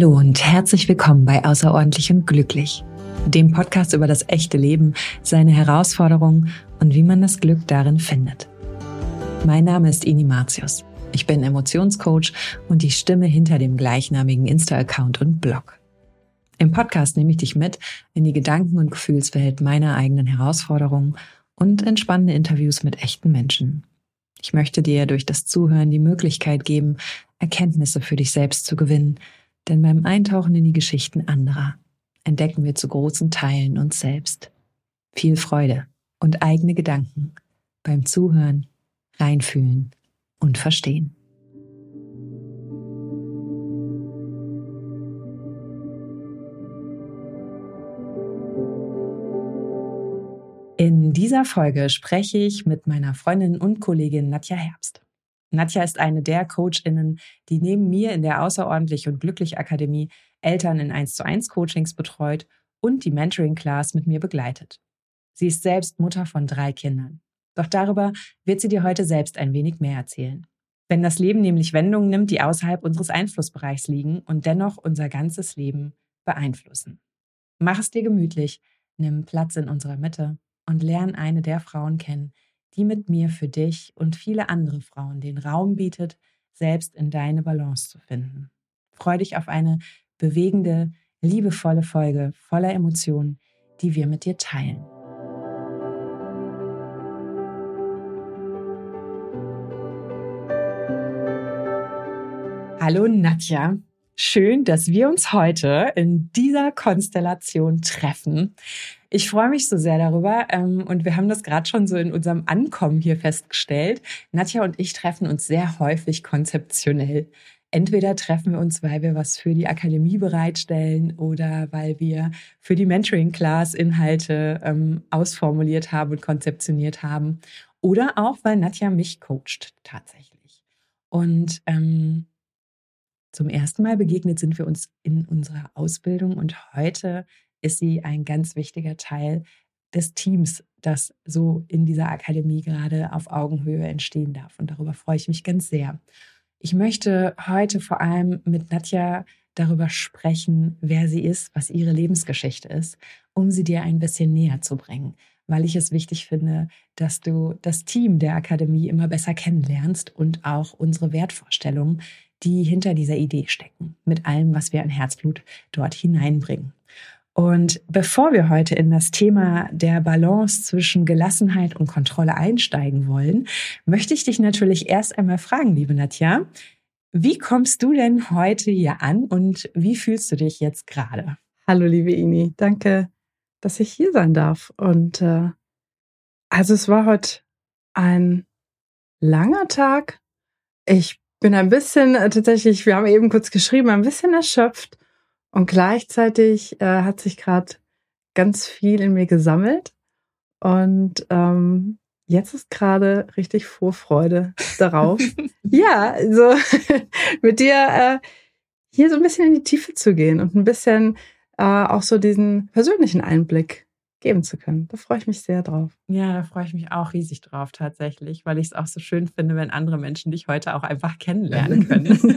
Hallo und herzlich willkommen bei Außerordentlich und Glücklich, dem Podcast über das echte Leben, seine Herausforderungen und wie man das Glück darin findet. Mein Name ist Ini Martius. Ich bin Emotionscoach und die Stimme hinter dem gleichnamigen Insta-Account und Blog. Im Podcast nehme ich dich mit in die Gedanken- und Gefühlswelt meiner eigenen Herausforderungen und entspannende Interviews mit echten Menschen. Ich möchte dir durch das Zuhören die Möglichkeit geben, Erkenntnisse für dich selbst zu gewinnen, denn beim Eintauchen in die Geschichten anderer entdecken wir zu großen Teilen uns selbst. Viel Freude und eigene Gedanken beim Zuhören, Reinfühlen und Verstehen. In dieser Folge spreche ich mit meiner Freundin und Kollegin Nadja Herbst. Nadja ist eine der CoachInnen, die neben mir in der Außerordentlich und Glücklich Akademie Eltern in 1:1 Coachings betreut und die Mentoring Class mit mir begleitet. Sie ist selbst Mutter von 3 Kindern. Doch darüber wird sie dir heute selbst ein wenig mehr erzählen. Wenn das Leben nämlich Wendungen nimmt, die außerhalb unseres Einflussbereichs liegen und dennoch unser ganzes Leben beeinflussen. Mach es dir gemütlich, nimm Platz in unserer Mitte und lern eine der Frauen kennen, die mit mir für dich und viele andere Frauen den Raum bietet, selbst in deine Balance zu finden. Freu dich auf eine bewegende, liebevolle Folge voller Emotionen, die wir mit dir teilen. Hallo Nadja, schön, dass wir uns heute in dieser Konstellation treffen. Ich freue mich so sehr darüber und wir haben das gerade schon so in unserem Ankommen hier festgestellt. Nadja und ich treffen uns sehr häufig konzeptionell. Entweder treffen wir uns, weil wir was für die Akademie bereitstellen oder weil wir für die Mentoring-Class Inhalte ausformuliert haben und konzeptioniert haben. Oder auch, weil Nadja mich coacht tatsächlich. Und zum ersten Mal begegnet sind wir uns in unserer Ausbildung und heute ist sie ein ganz wichtiger Teil des Teams, das so in dieser Akademie gerade auf Augenhöhe entstehen darf. Und darüber freue ich mich ganz sehr. Ich möchte heute vor allem mit Nadja darüber sprechen, wer sie ist, was ihre Lebensgeschichte ist, um sie dir ein bisschen näher zu bringen, weil ich es wichtig finde, dass du das Team der Akademie immer besser kennenlernst und auch unsere Wertvorstellungen, die hinter dieser Idee stecken, mit allem, was wir an Herzblut dort hineinbringen. Und bevor wir heute in das Thema der Balance zwischen Gelassenheit und Kontrolle einsteigen wollen, möchte ich dich natürlich erst einmal fragen, liebe Nadja, wie kommst du denn heute hier an und wie fühlst du dich jetzt gerade? Hallo liebe Ini, danke, dass ich hier sein darf. Und also es war heute ein langer Tag. Ich bin ein bisschen tatsächlich, wir haben eben kurz geschrieben, ein bisschen erschöpft. Und gleichzeitig hat sich gerade ganz viel in mir gesammelt. Und jetzt ist gerade richtig Vorfreude darauf, ja, so mit dir hier so ein bisschen in die Tiefe zu gehen und ein bisschen auch so diesen persönlichen Einblick geben zu können. Da freue ich mich sehr drauf. Ja, da freue ich mich auch riesig drauf tatsächlich, weil ich es auch so schön finde, wenn andere Menschen dich heute auch einfach kennenlernen können.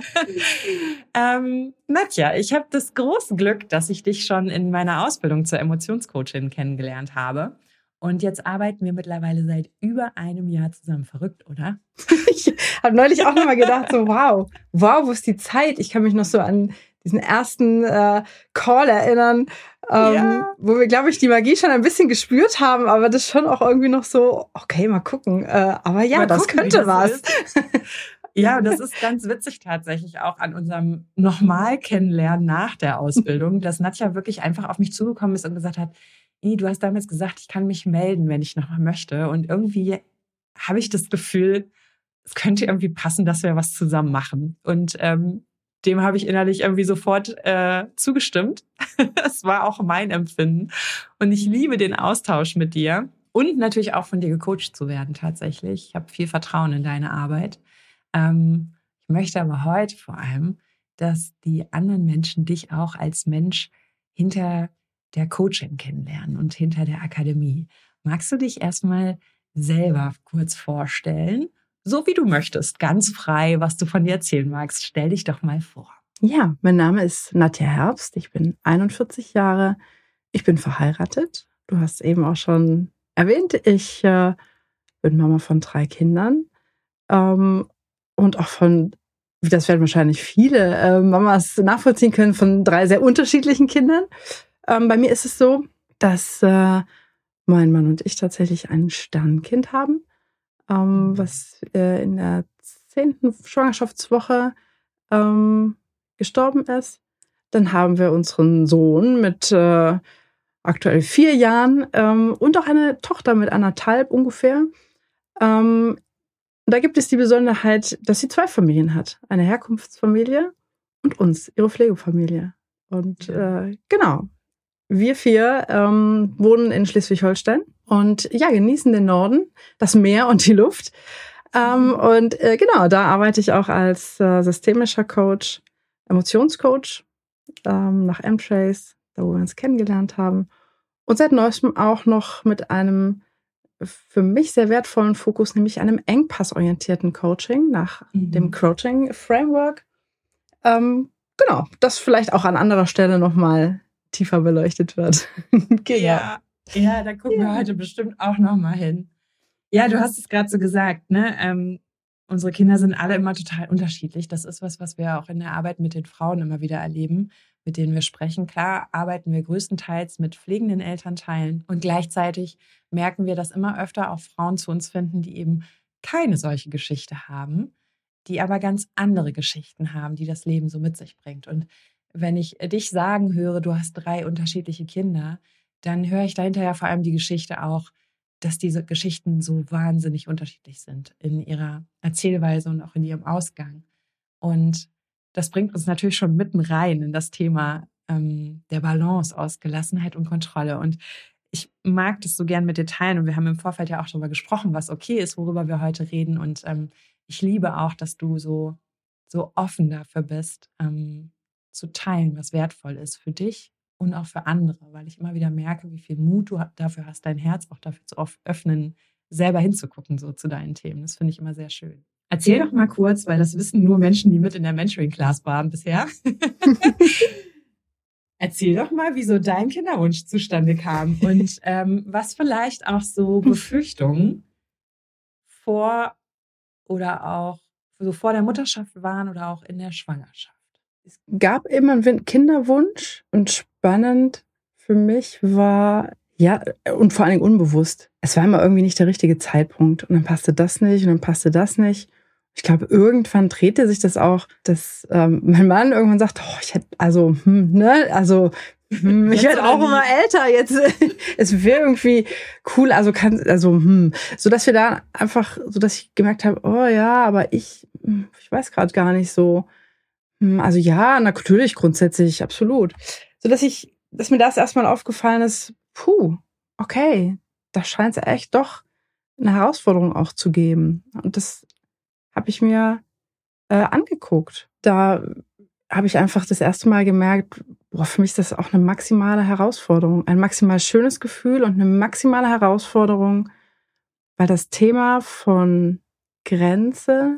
Nadja, ich habe das große Glück, dass ich dich schon in meiner Ausbildung zur Emotionscoachin kennengelernt habe. Und jetzt arbeiten wir mittlerweile seit über einem Jahr zusammen. Verrückt, oder? Ich habe neulich auch nochmal gedacht, so wow, wo ist die Zeit? Ich kann mich noch so an diesen ersten Call erinnern, wo wir, glaube ich, die Magie schon ein bisschen gespürt haben, aber das schon auch irgendwie noch so, okay, mal gucken. Aber ja, mal das gucken, könnte was. Ja, das ist ganz witzig tatsächlich auch an unserem nochmal Kennenlernen nach der Ausbildung, dass Nadja wirklich einfach auf mich zugekommen ist und gesagt hat, du hast damals gesagt, ich kann mich melden, wenn ich nochmal möchte. Und irgendwie habe ich das Gefühl, es könnte irgendwie passen, dass wir was zusammen machen. Und dem habe ich innerlich irgendwie sofort zugestimmt. Das war auch mein Empfinden. Und ich liebe den Austausch mit dir und natürlich auch von dir gecoacht zu werden tatsächlich. Ich habe viel Vertrauen in deine Arbeit. Ich möchte aber heute vor allem, dass die anderen Menschen dich auch als Mensch hinter der Coaching kennenlernen und hinter der Akademie. Magst du dich erstmal selber kurz vorstellen? So wie du möchtest, ganz frei, was du von dir erzählen magst. Stell dich doch mal vor. Ja, mein Name ist Nadja Herbst. Ich bin 41 Jahre. Ich bin verheiratet. Du hast eben auch schon erwähnt, ich bin Mama von 3 Kindern. Und auch das werden wahrscheinlich viele Mamas nachvollziehen können, von 3 sehr unterschiedlichen Kindern. Bei mir ist es so, dass mein Mann und ich tatsächlich ein Sternkind haben, was in der 10. Schwangerschaftswoche gestorben ist. Dann haben wir unseren Sohn mit aktuell 4 Jahren und auch eine Tochter mit 1,5 ungefähr. Da gibt es die Besonderheit, dass sie 2 Familien hat. Eine Herkunftsfamilie und uns, ihre Pflegefamilie. Und genau, wir 4 wohnen in Schleswig-Holstein und ja, genießen den Norden, das Meer und die Luft. Und genau, da arbeite ich auch als systemischer Coach, Emotionscoach nach M-Trace, da wo wir uns kennengelernt haben. Und seit neuestem auch noch mit einem für mich sehr wertvollen Fokus, nämlich einem engpassorientierten Coaching nach dem Coaching-Framework. Genau, das vielleicht auch an anderer Stelle nochmal tiefer beleuchtet wird. Genau. Ja, da gucken wir heute bestimmt auch nochmal hin. Ja, du hast es gerade so gesagt, ne? Unsere Kinder sind alle immer total unterschiedlich. Das ist was wir auch in der Arbeit mit den Frauen immer wieder erleben, mit denen wir sprechen. Klar arbeiten wir größtenteils mit pflegenden Elternteilen und gleichzeitig merken wir, dass immer öfter auch Frauen zu uns finden, die eben keine solche Geschichte haben, die aber ganz andere Geschichten haben, die das Leben so mit sich bringt. Und wenn ich dich sagen höre, du hast 3 unterschiedliche Kinder, dann höre ich dahinter ja vor allem die Geschichte auch, dass diese Geschichten so wahnsinnig unterschiedlich sind in ihrer Erzählweise und auch in ihrem Ausgang. Und das bringt uns natürlich schon mitten rein in das Thema der Balance aus Gelassenheit und Kontrolle. Und ich mag das so gern mit dir teilen. Und wir haben im Vorfeld ja auch darüber gesprochen, was okay ist, worüber wir heute reden. Und ich liebe auch, dass du so offen dafür bist, zu teilen, was wertvoll ist für dich und auch für andere, weil ich immer wieder merke, wie viel Mut du dafür hast, dein Herz auch dafür zu öffnen, selber hinzugucken so zu deinen Themen. Das finde ich immer sehr schön. Erzähl doch mal kurz, weil das wissen nur Menschen, die mit in der Mentoring-Class waren bisher. Erzähl doch mal, wieso dein Kinderwunsch zustande kam und was vielleicht auch so Befürchtungen vor oder auch so vor der Mutterschaft waren oder auch in der Schwangerschaft. Es gab immer einen Kinderwunsch und spannend für mich war, ja, und vor allen Dingen unbewusst, es war immer irgendwie nicht der richtige Zeitpunkt und dann passte das nicht und dann passte das nicht. Ich glaube, irgendwann drehte sich das auch, dass mein Mann irgendwann sagt, oh, ich hätte, also, ich werde auch immer älter jetzt. Es wäre irgendwie cool, so dass wir da einfach, so dass ich gemerkt habe, oh ja, aber ich weiß gerade gar nicht so. Also ja, natürlich grundsätzlich, absolut. So dass mir das erstmal aufgefallen ist, okay, da scheint es echt doch eine Herausforderung auch zu geben. Und das habe ich mir angeguckt. Da habe ich einfach das erste Mal gemerkt, für mich ist das auch eine maximale Herausforderung. Ein maximal schönes Gefühl und eine maximale Herausforderung, weil das Thema von Grenzen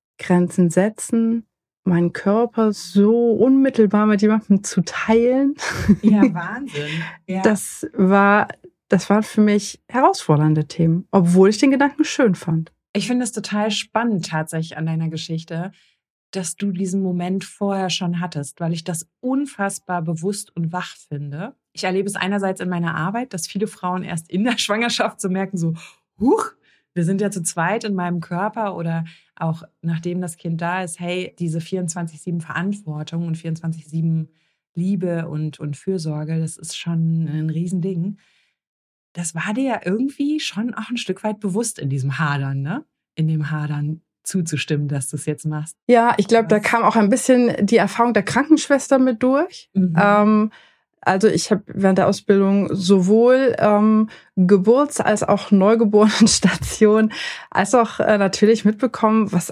setzen, meinen Körper so unmittelbar mit jemandem zu teilen. Ja, Wahnsinn. Ja. Das waren für mich herausfordernde Themen, obwohl ich den Gedanken schön fand. Ich finde es total spannend tatsächlich an deiner Geschichte, dass du diesen Moment vorher schon hattest, weil ich das unfassbar bewusst und wach finde. Ich erlebe es einerseits in meiner Arbeit, dass viele Frauen erst in der Schwangerschaft so merken, so, wir sind ja zu zweit in meinem Körper oder auch nachdem das Kind da ist, hey, diese 24/7 Verantwortung und 24/7 Liebe und Fürsorge, das ist schon ein Riesending. Das war dir ja irgendwie schon auch ein Stück weit bewusst in diesem Hadern, ne? In dem Hadern zuzustimmen, dass du es jetzt machst. Ja, ich glaube, da kam auch ein bisschen die Erfahrung der Krankenschwester mit durch. Also ich habe während der Ausbildung sowohl Geburts- als auch Neugeborenenstation, als auch natürlich mitbekommen, was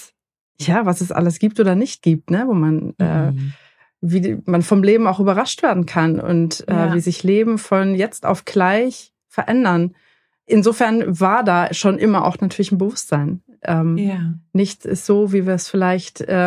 es alles gibt oder nicht gibt, ne, wo man wie man vom Leben auch überrascht werden kann und wie sich Leben von jetzt auf gleich verändern. Insofern war da schon immer auch natürlich ein Bewusstsein. Nichts ist so, wie wir es vielleicht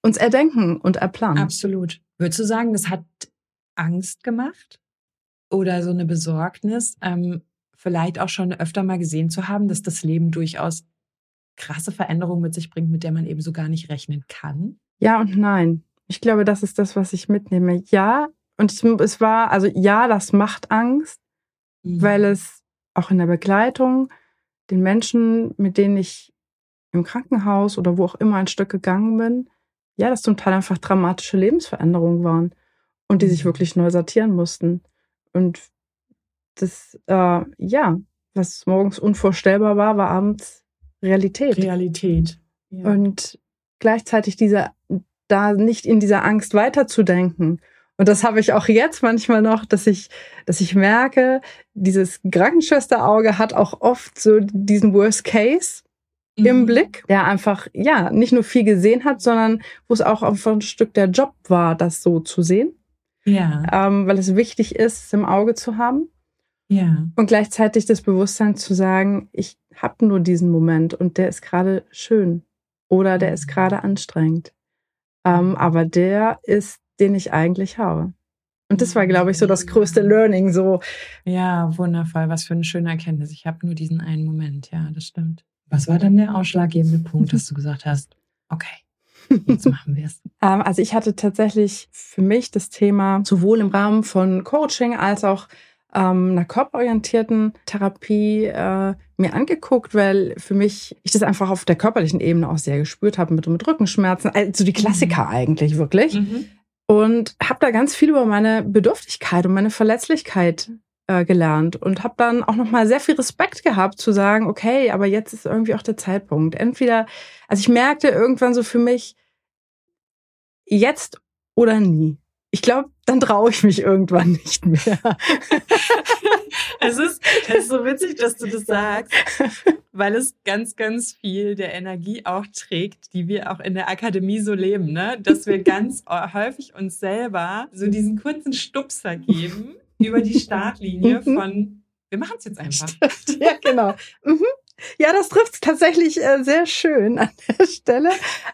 uns erdenken und erplanen. Absolut. Würdest du sagen, das hat Angst gemacht? Oder so eine Besorgnis, vielleicht auch schon öfter mal gesehen zu haben, dass das Leben durchaus krasse Veränderungen mit sich bringt, mit der man eben so gar nicht rechnen kann? Ja und nein. Ich glaube, das ist das, was ich mitnehme. Ja, und es war, also ja, das macht Angst, weil es auch in der Begleitung den Menschen, mit denen ich im Krankenhaus oder wo auch immer ein Stück gegangen bin, ja, das zum Teil einfach dramatische Lebensveränderungen waren und die sich wirklich neu sortieren mussten. Und das, ja, was morgens unvorstellbar war, war abends Realität. Realität. Ja. Und gleichzeitig da nicht in dieser Angst weiterzudenken. Und das habe ich auch jetzt manchmal noch, dass ich merke, dieses Krankenschwesterauge hat auch oft so diesen Worst Case im Blick, der einfach, ja, nicht nur viel gesehen hat, sondern wo es auch einfach ein Stück der Job war, das so zu sehen. Ja. Weil es wichtig ist, es im Auge zu haben. Ja. Und gleichzeitig das Bewusstsein zu sagen, ich habe nur diesen Moment und der ist gerade schön oder der ist gerade anstrengend. Aber der ist, den ich eigentlich habe. Und das war, glaube ich, so das größte Learning. So. Ja, wundervoll. Was für eine schöne Erkenntnis. Ich habe nur diesen einen Moment. Ja, das stimmt. Was war dann der ausschlaggebende Punkt, dass du gesagt hast, okay, jetzt machen wir es? Also ich hatte tatsächlich für mich das Thema sowohl im Rahmen von Coaching als auch einer körperorientierten Therapie mir angeguckt, weil für mich ich das einfach auf der körperlichen Ebene auch sehr gespürt habe mit Rückenschmerzen, also die Klassiker eigentlich wirklich. Und habe da ganz viel über meine Bedürftigkeit und meine Verletzlichkeit gelernt und habe dann auch nochmal sehr viel Respekt gehabt zu sagen, okay, aber jetzt ist irgendwie auch der Zeitpunkt. Entweder, also ich merkte irgendwann so für mich, jetzt oder nie. Ich glaube, dann traue ich mich irgendwann nicht mehr. Es ist so witzig, dass du das sagst, weil es ganz, ganz viel der Energie auch trägt, die wir auch in der Akademie so leben, ne? Dass wir ganz häufig uns selber so diesen kurzen Stupser geben über die Startlinie von, wir machen es jetzt einfach. Ja, genau. Ja, das trifft es tatsächlich sehr schön an der Stelle.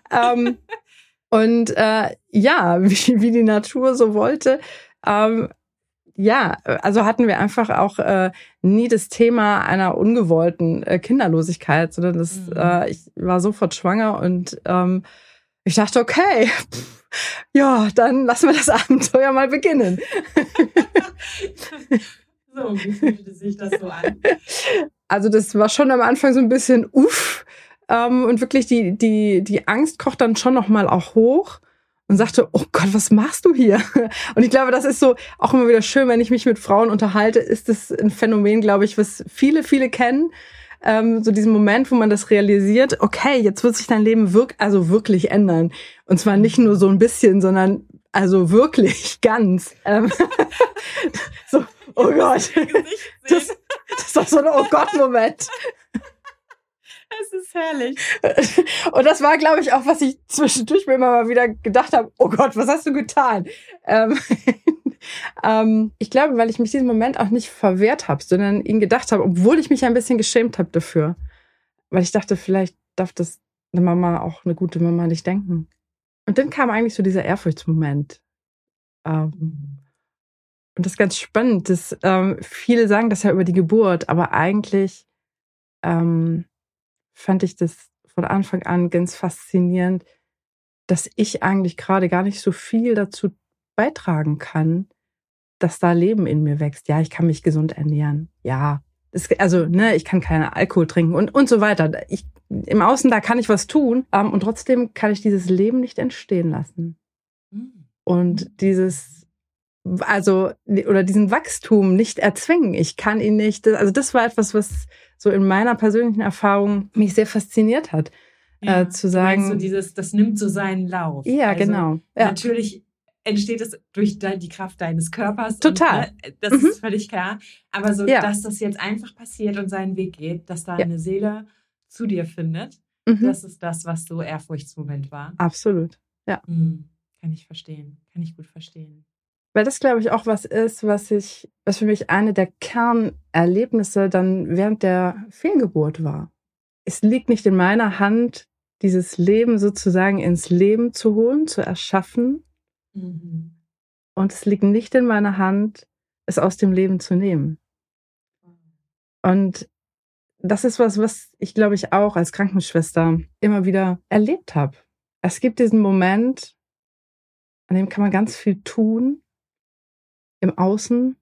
Und ja, wie die Natur so wollte. Ja, also hatten wir einfach auch nie das Thema einer ungewollten Kinderlosigkeit, sondern ich war sofort schwanger und ich dachte, okay, ja, dann lassen wir das Abenteuer mal beginnen. So, wie fühlte sich das so an? Also das war schon am Anfang so ein bisschen und wirklich die Angst kocht dann schon noch mal auch hoch und sagte, oh Gott, was machst du hier? Und ich glaube, das ist so auch immer wieder schön, wenn ich mich mit Frauen unterhalte, ist das ein Phänomen, glaube ich, was viele kennen. So diesen Moment, wo man das realisiert, okay, jetzt wird sich dein Leben wirklich ändern. Und zwar nicht nur so ein bisschen, sondern also wirklich ganz. So, oh Gott. Das ist doch so ein Oh Gott-Moment. Es ist herrlich. Und das war, glaube ich, auch, was ich zwischendurch mir immer mal wieder gedacht habe, oh Gott, was hast du getan? Ich glaube, weil ich mich diesen Moment auch nicht verwehrt habe, sondern ihn gedacht habe, obwohl ich mich ein bisschen geschämt habe dafür. Weil ich dachte, vielleicht darf das eine Mama, auch eine gute Mama, nicht denken. Und dann kam eigentlich so dieser Ehrfurchtsmoment. Und das ist ganz spannend, dass viele sagen das ja über die Geburt, aber eigentlich fand ich das von Anfang an ganz faszinierend, dass ich eigentlich gerade gar nicht so viel dazu beitragen kann, dass da Leben in mir wächst. Ja, ich kann mich gesund ernähren. Ja, ich kann keinen Alkohol trinken und so weiter. Im Außen, da kann ich was tun und trotzdem kann ich dieses Leben nicht entstehen lassen. Und diesen Wachstum nicht erzwingen. Ich kann ihn nicht, das war etwas, was so in meiner persönlichen Erfahrung mich sehr fasziniert hat. Ja, zu sagen. Du meinst das nimmt so seinen Lauf. Ja, also, genau. Ja. Natürlich entsteht es durch die Kraft deines Körpers. Total. Und, das ist völlig klar. Aber so, dass das jetzt einfach passiert und seinen Weg geht, dass da eine Seele zu dir findet, das ist das, was so Ehrfurchtsmoment war. Absolut, ja. Kann ich verstehen. Kann ich gut verstehen. Weil das, glaube ich, auch was ist, was für mich eine der Kernerlebnisse dann während der Fehlgeburt war. Es liegt nicht in meiner Hand, dieses Leben sozusagen ins Leben zu holen, zu erschaffen. Und es liegt nicht in meiner Hand, es aus dem Leben zu nehmen. Und das ist was ich, glaube ich, auch als Krankenschwester immer wieder erlebt habe. Es gibt diesen Moment, an dem kann man ganz viel tun, im Außen,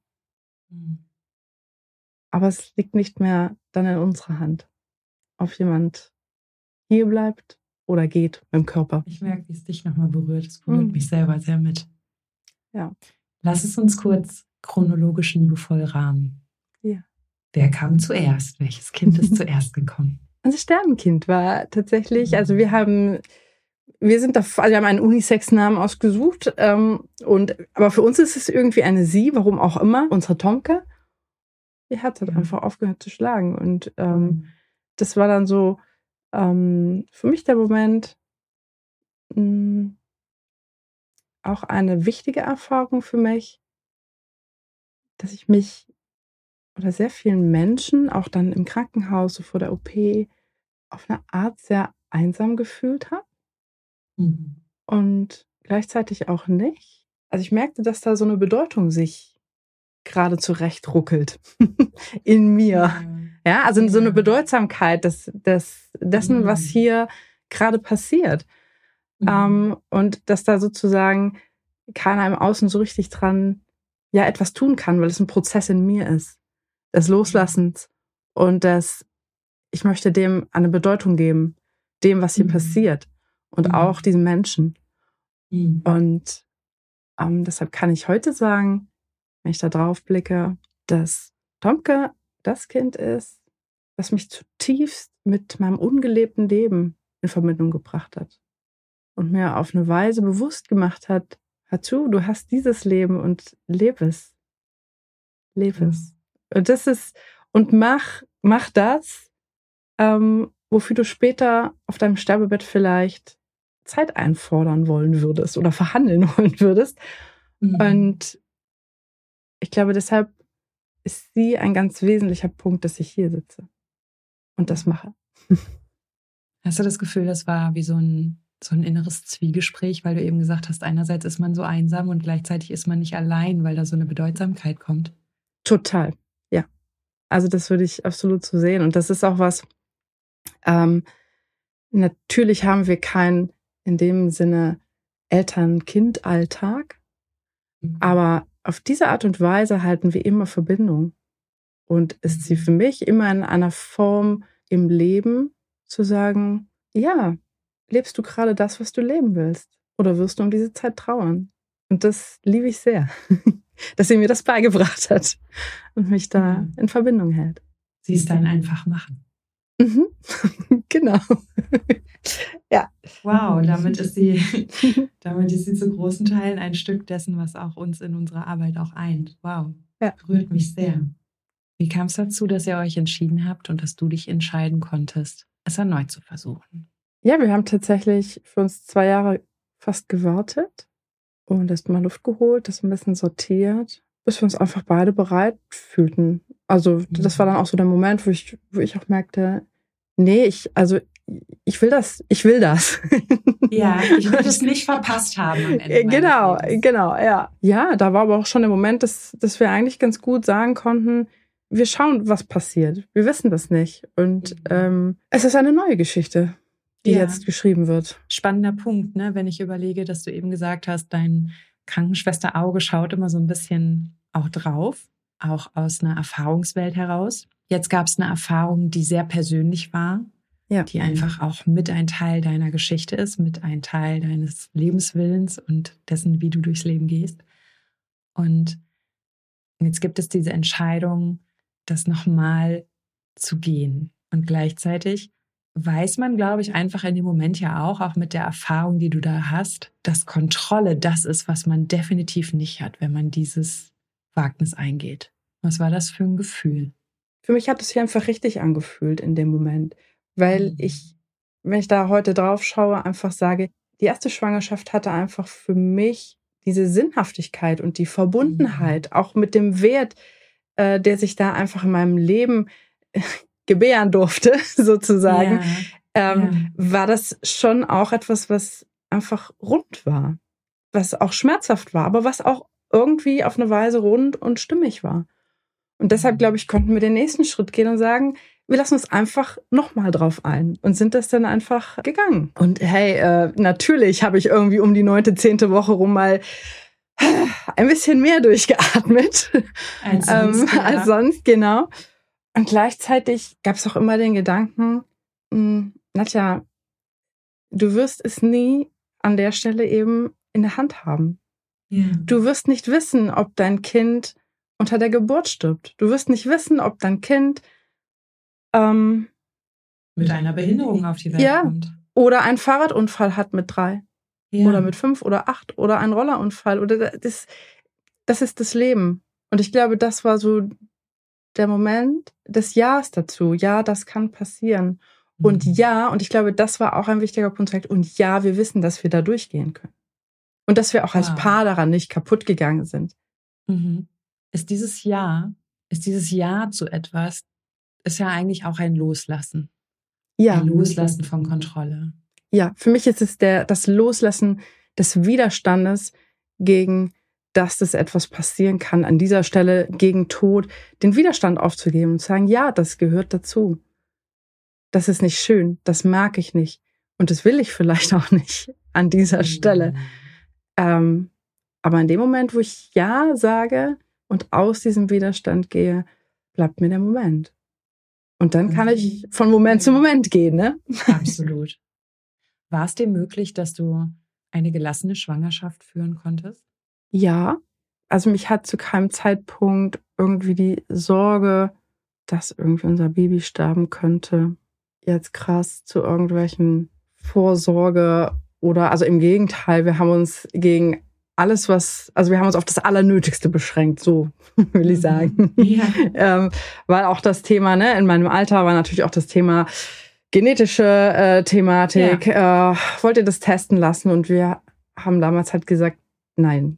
aber es liegt nicht mehr dann in unserer Hand, ob jemand hier bleibt oder geht mit dem Körper. Ich merke, wie es dich nochmal berührt. Es berührt mich selber sehr mit. Ja. Lass es uns kurz chronologisch liebevoll rahmen. Ja. Wer kam zuerst? Welches Kind ist zuerst gekommen? Unser Sternenkind war tatsächlich, also wir haben einen Unisex-Namen ausgesucht, aber für uns ist es irgendwie eine Sie, warum auch immer, unsere Tomke. Ihr Herz hat einfach aufgehört zu schlagen und das war dann so für mich der Moment, auch eine wichtige Erfahrung für mich, dass ich mich oder sehr vielen Menschen, auch dann im Krankenhaus, so vor der OP, auf eine Art sehr einsam gefühlt habe. Und gleichzeitig auch nicht. Also ich merkte, dass da so eine Bedeutung sich gerade zurecht ruckelt in mir. Ja, also so eine Bedeutsamkeit dessen, was hier gerade passiert. Und dass da sozusagen keiner im Außen so richtig dran etwas tun kann, weil es ein Prozess in mir ist. Des Loslassens und ich möchte dem eine Bedeutung geben, dem, was hier passiert und auch diesen Menschen. Und deshalb kann ich heute sagen, wenn ich da drauf blicke, dass Tomke das Kind ist, das mich zutiefst mit meinem ungelebten Leben in Verbindung gebracht hat und mir auf eine Weise bewusst gemacht hat, Hatu, du hast dieses Leben und lebe es. Lebe es. Und mach das, wofür du später auf deinem Sterbebett vielleicht Zeit einfordern wollen würdest oder verhandeln wollen würdest. Und ich glaube, deshalb ist sie ein ganz wesentlicher Punkt, dass ich hier sitze und das mache. Hast du das Gefühl, das war wie so ein inneres Zwiegespräch, weil du eben gesagt hast, einerseits ist man so einsam und gleichzeitig ist man nicht allein, weil da so eine Bedeutsamkeit kommt? Total, ja. Also das würde ich absolut so sehen. Und das ist auch was, natürlich haben wir keinen, in dem Sinne, Eltern-Kind-Alltag, aber auf diese Art und Weise halten wir immer Verbindung. Und ist sie für mich immer in einer Form im Leben zu sagen, ja, lebst du gerade das, was du leben willst? Oder wirst du um diese Zeit trauern? Und das liebe ich sehr, dass sie mir das beigebracht hat und mich da in Verbindung hält. Sie es dann einfach machen. Genau. Ja. Wow, damit ist sie zu großen Teilen ein Stück dessen, was auch uns in unserer Arbeit auch eint. Wow, berührt mich sehr. Wie kam es dazu, dass ihr euch entschieden habt und dass du dich entscheiden konntest, es erneut zu versuchen? Ja, wir haben tatsächlich für uns 2 Jahre fast gewartet und erst mal Luft geholt, das ein bisschen sortiert, bis wir uns einfach beide bereit fühlten. Also das war dann auch so der Moment, wo ich auch merkte, nee, ich will das. Ja, ich will es nicht verpasst haben am Ende. Genau, ja. Ja, da war aber auch schon der Moment, dass wir eigentlich ganz gut sagen konnten, wir schauen, was passiert. Wir wissen das nicht. Und es ist eine neue Geschichte, die jetzt geschrieben wird. Spannender Punkt, ne? Wenn ich überlege, dass du eben gesagt hast, dein Krankenschwesterauge schaut immer so ein bisschen auch drauf, auch aus einer Erfahrungswelt heraus. Jetzt gab es eine Erfahrung, die sehr persönlich war, die einfach auch mit ein Teil deiner Geschichte ist, mit ein Teil deines Lebenswillens und dessen, wie du durchs Leben gehst. Und jetzt gibt es diese Entscheidung, das nochmal zu gehen. Und gleichzeitig weiß man, glaube ich, einfach in dem Moment ja auch mit der Erfahrung, die du da hast, dass Kontrolle das ist, was man definitiv nicht hat, wenn man dieses Wagnis eingeht. Was war das für ein Gefühl? Für mich hat es sich einfach richtig angefühlt in dem Moment, weil wenn ich da heute drauf schaue, einfach sage, die erste Schwangerschaft hatte einfach für mich diese Sinnhaftigkeit und die Verbundenheit, auch mit dem Wert, der sich da einfach in meinem Leben gebären durfte, sozusagen. war das schon auch etwas, was einfach rund war, was auch schmerzhaft war, aber was auch irgendwie auf eine Weise rund und stimmig war. Und deshalb, glaube ich, konnten wir den nächsten Schritt gehen und sagen, wir lassen uns einfach nochmal drauf ein und sind das dann einfach gegangen. Und hey, natürlich habe ich irgendwie um die 9., 10. Woche rum mal ein bisschen mehr durchgeatmet als sonst, genau. Und gleichzeitig gab es auch immer den Gedanken, Nadja, du wirst es nie an der Stelle eben in der Hand haben. Ja. Du wirst nicht wissen, ob dein Kind unter der Geburt stirbt. Du wirst nicht wissen, ob dein Kind mit einer Behinderung auf die Welt kommt. Oder einen Fahrradunfall hat mit 3. Ja. Oder mit 5 oder 8 oder einen Rollerunfall. Oder das ist das Leben. Und ich glaube, das war so der Moment des Ja's dazu. Ja, das kann passieren. Und ja, und ich glaube, das war auch ein wichtiger Punkt. Und ja, wir wissen, dass wir da durchgehen können. Und dass wir auch als Paar daran nicht kaputt gegangen sind. Mhm. Ist dieses Ja zu etwas, ist ja eigentlich auch ein Loslassen. Ja. Ein Loslassen von Kontrolle. Ja, für mich ist es das Loslassen des Widerstandes gegen, dass das etwas passieren kann, an dieser Stelle gegen Tod, den Widerstand aufzugeben und zu sagen, ja, das gehört dazu. Das ist nicht schön, das mag ich nicht und das will ich vielleicht auch nicht an dieser Stelle. Aber in dem Moment, wo ich Ja sage und aus diesem Widerstand gehe, bleibt mir der Moment. Und dann kann ich von Moment zu Moment gehen, ne? Absolut. War es dir möglich, dass du eine gelassene Schwangerschaft führen konntest? Ja, also mich hat zu keinem Zeitpunkt irgendwie die Sorge, dass irgendwie unser Baby sterben könnte, jetzt krass zu irgendwelchen Vorsorge oder, also im Gegenteil, wir haben uns gegen alles, wir haben uns auf das Allernötigste beschränkt, so will ich sagen. Ja. Weil auch das Thema, ne, in meinem Alter war natürlich auch das Thema genetische Thematik. Ja. Wollt ihr das testen lassen? Und wir haben damals halt gesagt, nein,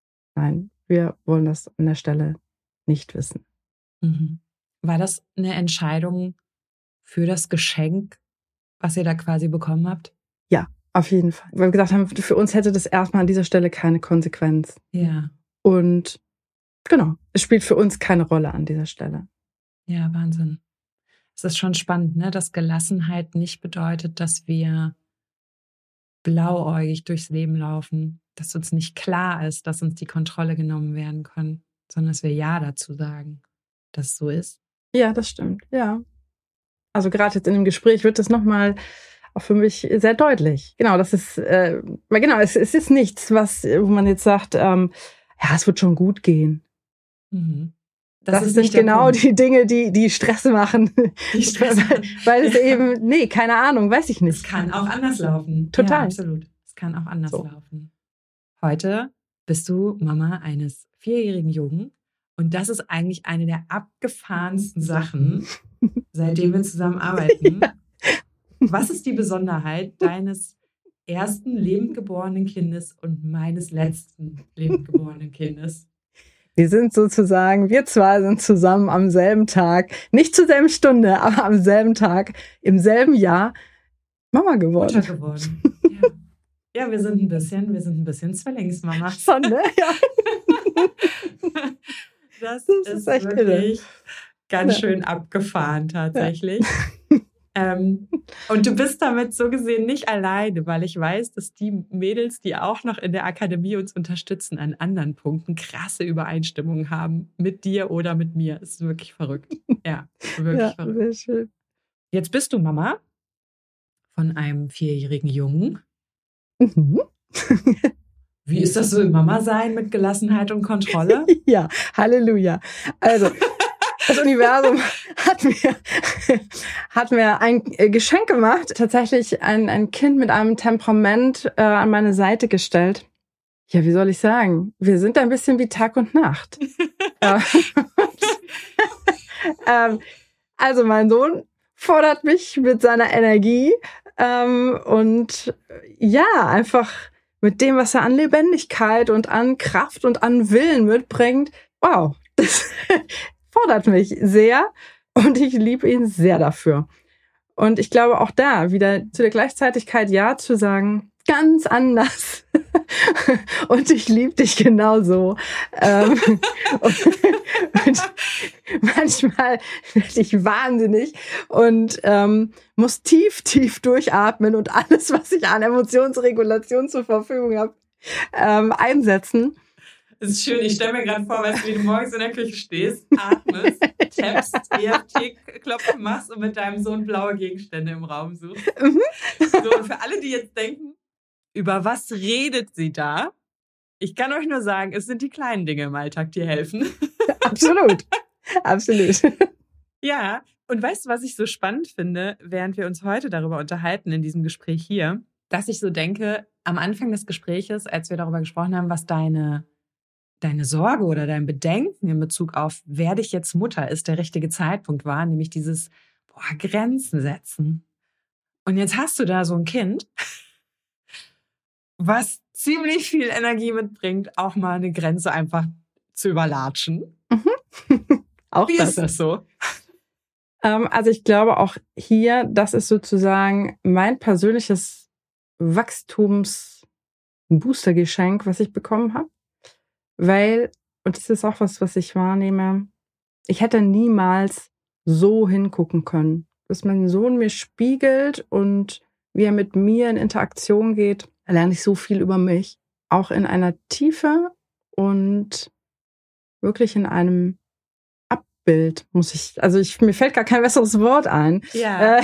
wir wollen das an der Stelle nicht wissen. Mhm. War das eine Entscheidung für das Geschenk, was ihr da quasi bekommen habt? Ja, auf jeden Fall. Weil wir gesagt haben, für uns hätte das erstmal an dieser Stelle keine Konsequenz. Ja. Und genau, es spielt für uns keine Rolle an dieser Stelle. Ja, Wahnsinn. Es ist schon spannend, ne? Dass Gelassenheit nicht bedeutet, dass wir blauäugig durchs Leben laufen, dass uns nicht klar ist, dass uns die Kontrolle genommen werden kann, sondern dass wir Ja dazu sagen, dass es so ist. Ja, das stimmt, ja. Also gerade jetzt in dem Gespräch wird das nochmal auch für mich sehr deutlich. Genau, das ist, es ist nichts, wo man jetzt sagt, es wird schon gut gehen. Mhm. Das sind genau die Dinge, die Stress machen. Weil es eben, keine Ahnung, weiß ich nicht. Es kann auch anders laufen. Total. Ja, absolut. Es kann auch anders laufen. Heute bist du Mama eines 4-jährigen Jungen und das ist eigentlich eine der abgefahrensten Sachen, seitdem wir zusammenarbeiten. Ja. Was ist die Besonderheit deines ersten lebendgeborenen Kindes und meines letzten lebendgeborenen Kindes? Wir zwei sind zusammen am selben Tag, nicht zur selben Stunde, aber am selben Tag, im selben Jahr Mama geworden. Mutter geworden. Ja, wir sind ein bisschen Zwillingsmama. Schon, ne? Ja. Das ist echt wirklich ganz schön abgefahren tatsächlich. Ja. Und du bist damit so gesehen nicht alleine, weil ich weiß, dass die Mädels, die auch noch in der Akademie uns unterstützen, an anderen Punkten krasse Übereinstimmungen haben mit dir oder mit mir. Das ist wirklich verrückt. Ja, wirklich verrückt. Sehr schön. Jetzt bist du Mama von einem 4-jährigen Jungen. Mhm. Wie ist das so im Mama-Sein mit Gelassenheit und Kontrolle? Ja, Halleluja. Also, das Universum hat mir ein Geschenk gemacht, tatsächlich ein Kind mit einem Temperament an meine Seite gestellt. Ja, wie soll ich sagen? Wir sind ein bisschen wie Tag und Nacht. Also mein Sohn fordert mich mit seiner Energie und ja, einfach mit dem, was er an Lebendigkeit und an Kraft und an Willen mitbringt. Wow, das fordert mich sehr und ich liebe ihn sehr dafür. Und ich glaube auch da wieder zu der Gleichzeitigkeit Ja zu sagen, ganz anders. Und ich liebe dich genauso. Und manchmal werde ich wahnsinnig und muss tief durchatmen und alles, was ich an Emotionsregulation zur Verfügung habe, einsetzen. Das ist schön, ich stelle mir gerade vor, weißt du, wie du morgens in der Küche stehst, atmest, tappst, EFT-Klopfen machst und mit deinem Sohn blaue Gegenstände im Raum suchst. So, und für alle, die jetzt denken, über was redet sie da? Ich kann euch nur sagen, es sind die kleinen Dinge im Alltag, die helfen. Absolut. Ja, und weißt du, was ich so spannend finde, während wir uns heute darüber unterhalten in diesem Gespräch hier, dass ich so denke, am Anfang des Gespräches, als wir darüber gesprochen haben, was deine Sorge oder dein Bedenken in Bezug auf, werde ich jetzt Mutter, ist der richtige Zeitpunkt war, nämlich dieses Grenzen setzen. Und jetzt hast du da so ein Kind, was ziemlich viel Energie mitbringt, auch mal eine Grenze einfach zu überlatschen. Auch Wie ist das so? Also ich glaube auch hier, das ist sozusagen mein persönliches Wachstums-Booster-Geschenk, was ich bekommen habe. Weil, und das ist auch was ich wahrnehme, ich hätte niemals so hingucken können. Dass mein Sohn mir spiegelt und wie er mit mir in Interaktion geht, lerne ich so viel über mich. Auch in einer Tiefe und wirklich in einem Abbild mir fällt gar kein besseres Wort ein. Ja.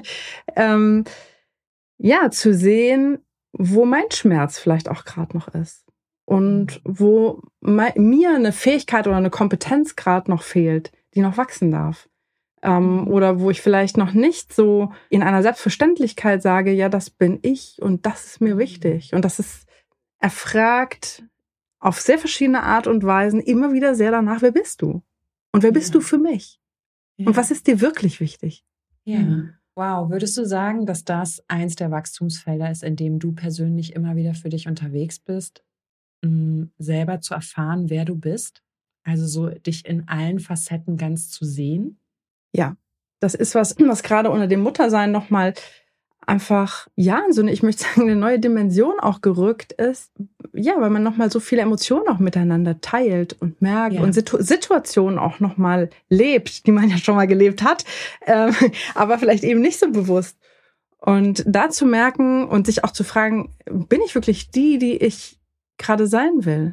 Ja, zu sehen, wo mein Schmerz vielleicht auch gerade noch ist. Und wo mir eine Fähigkeit oder eine Kompetenz gerade noch fehlt, die noch wachsen darf. Oder wo ich vielleicht noch nicht so in einer Selbstverständlichkeit sage, ja, das bin ich und das ist mir wichtig. Und er fragt auf sehr verschiedene Art und Weisen immer wieder sehr danach, wer bist du? Und wer bist du für mich? Ja. Und was ist dir wirklich wichtig? Ja. Wow, würdest du sagen, dass das eins der Wachstumsfelder ist, in dem du persönlich immer wieder für dich unterwegs bist? Selber zu erfahren, wer du bist, also so dich in allen Facetten ganz zu sehen? Ja, das ist was gerade unter dem Muttersein nochmal einfach, ja, in so eine, ich möchte sagen, eine neue Dimension auch gerückt ist. Ja, weil man nochmal so viele Emotionen auch miteinander teilt und merkt und Situationen auch nochmal lebt, die man ja schon mal gelebt hat, aber vielleicht eben nicht so bewusst. Und da zu merken und sich auch zu fragen, bin ich wirklich die ich gerade sein will?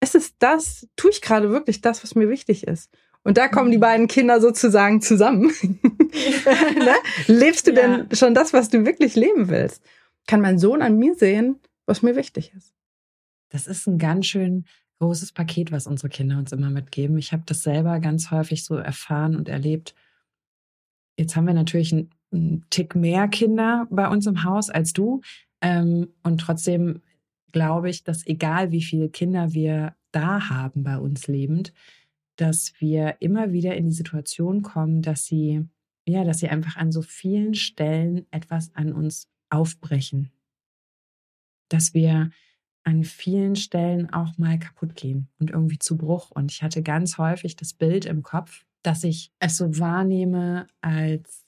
Tue ich gerade wirklich das, was mir wichtig ist? Und da kommen die beiden Kinder sozusagen zusammen. Ne? Lebst du denn schon das, was du wirklich leben willst? Kann mein Sohn an mir sehen, was mir wichtig ist? Das ist ein ganz schön großes Paket, was unsere Kinder uns immer mitgeben. Ich habe das selber ganz häufig so erfahren und erlebt. Jetzt haben wir natürlich einen Tick mehr Kinder bei uns im Haus als du. Und trotzdem glaube ich, dass egal wie viele Kinder wir da haben bei uns lebend, dass wir immer wieder in die Situation kommen, dass sie einfach an so vielen Stellen etwas an uns aufbrechen. Dass wir an vielen Stellen auch mal kaputt gehen und irgendwie zu Bruch. Und ich hatte ganz häufig das Bild im Kopf, dass ich es so wahrnehme, als